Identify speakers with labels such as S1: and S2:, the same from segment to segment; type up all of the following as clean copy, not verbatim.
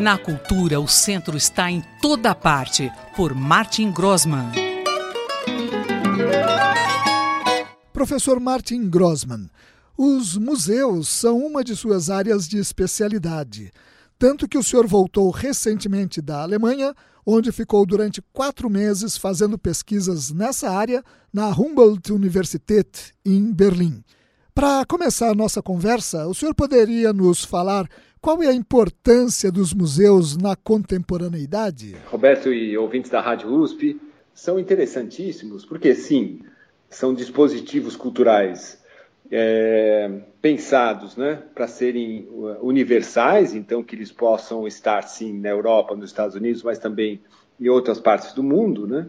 S1: Na cultura, o centro está em toda parte, por Martin Grossmann.
S2: Professor Martin Grossmann, os museus são uma de suas áreas de especialidade, tanto que o senhor voltou recentemente da Alemanha, onde ficou durante 4 meses fazendo pesquisas nessa área na Humboldt-Universität, em Berlim. Para começar a nossa conversa, o senhor poderia nos falar qual é a importância dos museus na contemporaneidade?
S3: Roberto e ouvintes da Rádio USP, são interessantíssimos porque, sim, são dispositivos culturais pensados, né, para serem universais, então que eles possam estar, sim, na Europa, nos Estados Unidos, mas também em outras partes do mundo, né?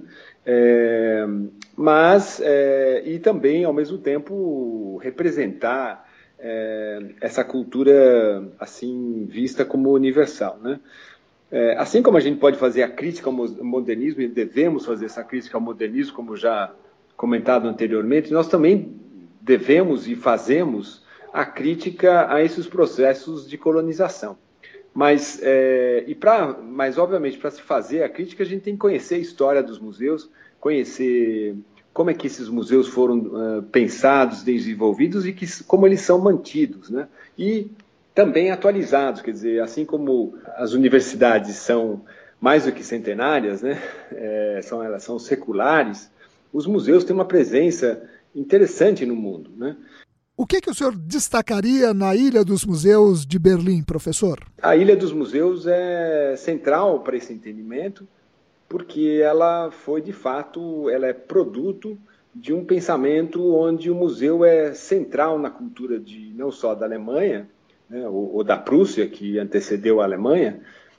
S3: E também, ao mesmo tempo, representar essa cultura assim vista como universal, né? Assim como a gente pode fazer a crítica ao modernismo, e devemos fazer essa crítica ao modernismo, como já comentado anteriormente, nós também devemos e fazemos a crítica a esses processos de colonização. Mas obviamente, para se fazer a crítica, a gente tem que conhecer a história dos museus, conhecer como é que esses museus foram pensados, desenvolvidos e como eles são mantidos, né? E também atualizados, quer dizer, assim como as universidades são mais do que centenárias, né? Elas são seculares, os museus têm uma presença interessante no mundo, né?
S2: O que o senhor destacaria na Ilha dos Museus de Berlim, professor?
S3: A Ilha dos Museus é central para esse entendimento, porque ela foi, de fato, ela é produto de um pensamento onde o museu é central na cultura não só da Alemanha, né, ou da Prússia, que antecedeu a Alemanha,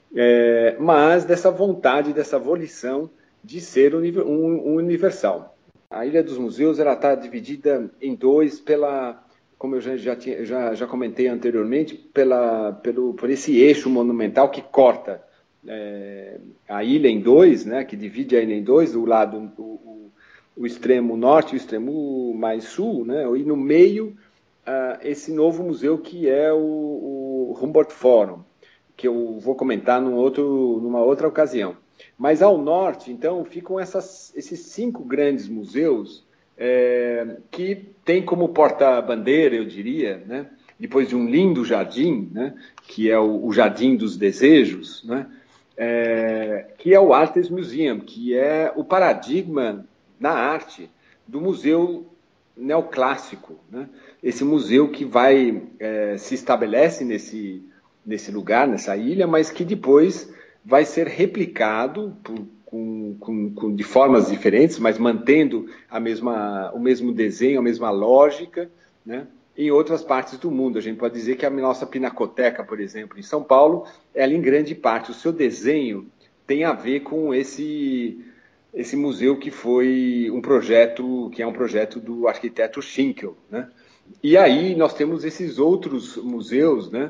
S3: mas dessa vontade, dessa volição de ser um universal. A Ilha dos Museus está dividida em 2 como eu já comentei anteriormente, por esse eixo monumental que corta a ilha em 2, né, que divide a ilha em 2, o lado, o extremo norte e o extremo mais sul, né, e no meio esse novo museu que é o Humboldt Forum, que eu vou comentar numa outra ocasião. Mas ao norte, então, ficam esses 5 grandes museus que tem como porta-bandeira, eu diria, né, depois de um lindo jardim, né, que é o Jardim dos Desejos, né, que é o Artes Museum, que é o paradigma na arte do museu neoclássico, né? Esse museu que se estabelece nesse lugar, nessa ilha, mas que depois vai ser replicado de formas diferentes, mas mantendo o mesmo desenho, a mesma lógica, né, em outras partes do mundo. A gente pode dizer que a nossa Pinacoteca, por exemplo, em São Paulo, ela em grande parte, o seu desenho tem a ver com esse museu que foi que é um projeto do arquiteto Schinkel, né? E aí nós temos esses outros museus, né,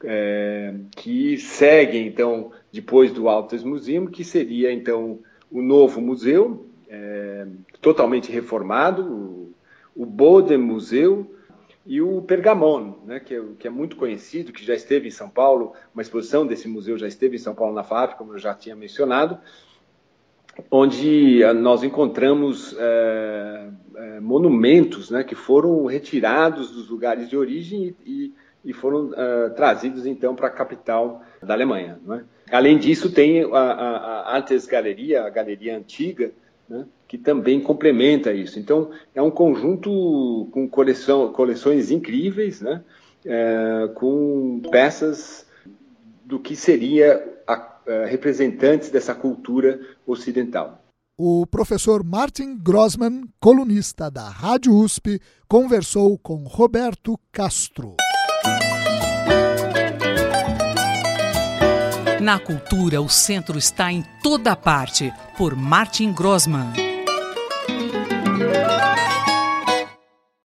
S3: que seguem, então, depois do Altes Museum, que seria, então, o novo museu, totalmente reformado, o Bode Museu e o Pergamon, né, que é muito conhecido, que já esteve em São Paulo, uma exposição desse museu já esteve em São Paulo na FAP, como eu já tinha mencionado, onde nós encontramos monumentos, né, que foram retirados dos lugares de origem e foram trazidos, então, para a capital da Alemanha, não é? Além disso, tem a Artes Galeria, a galeria antiga, né, que também complementa isso. Então, é um conjunto com coleções incríveis, né, com peças do que seria representantes dessa cultura ocidental.
S2: O professor Martin Grossmann, colunista da Rádio USP, conversou com Roberto Castro.
S1: Na cultura, o centro está em toda parte, por Martin Grossmann.